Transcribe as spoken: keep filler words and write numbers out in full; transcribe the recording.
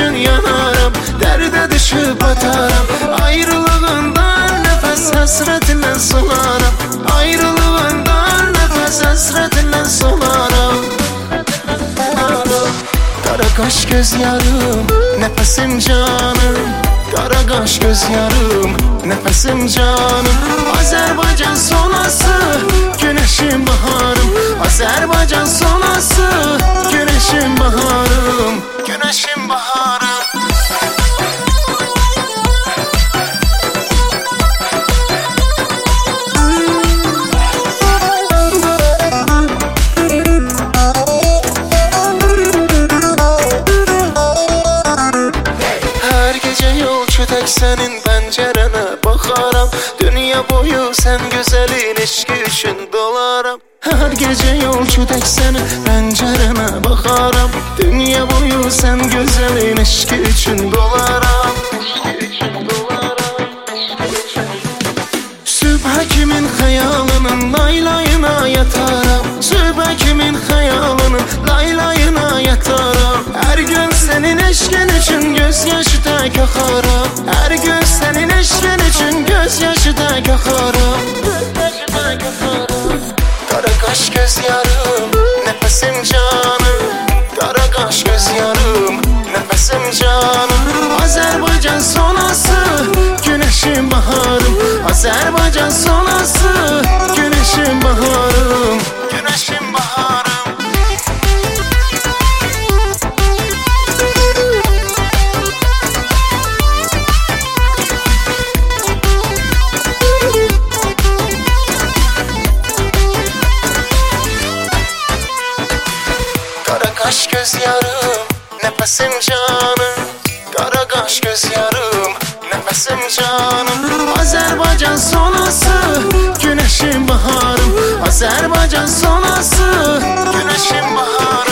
üçün yanarım, dərdə düşüb bataram. Ayrılığından nəfəs həsrətindən solaram, ayrılığından nəfəs həsrətindən solaram. Qara qaş göz yarım, nəfəsim canım, qara qaş göz yarım, nəfəsim canım. Azərbaycan sonası, günəşim baharım, Azərbaycan sonası, günəşim baharım, günəşim baharım. Tək sənin pəncərənə baxaram, dünya boyu sən gözəlin eşqi üçün dolaram. Hər gecə yolcu tək sənin pəncərənə baxaram, dünya boyu sən gözəlin eşqi üçün dolaram. Sübhə kimin xəyalının laylayına yataram, sübhə kimin xəyalının laylayına yataram. Hər gün sənin eşqin üçün göz yaşı tək axaram, hər gün sənin eşqin üçün göz yaşı tək axaram. Qara qaş göz yarım, nəfəsim canım, qara qaş göz yarım, nəfəsim canım. Azərbaycan sonası, günəşim baharım, Azərbaycan sonası, günəşim baharım, günəşim baharım. Qara qaş göz yarım, nəfəsim canım, qara qaş göz yarım, nəfəsim canım. Azərbaycan sonası, günəşim baharım, Azərbaycan sonası, günəşim baharım.